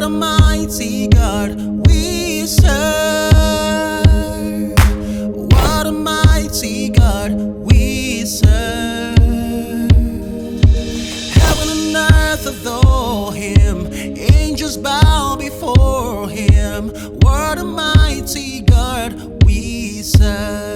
a mighty God we serve. What a mighty God we serve. Heaven and earth adore him, angels bow before him. What a mighty God we serve.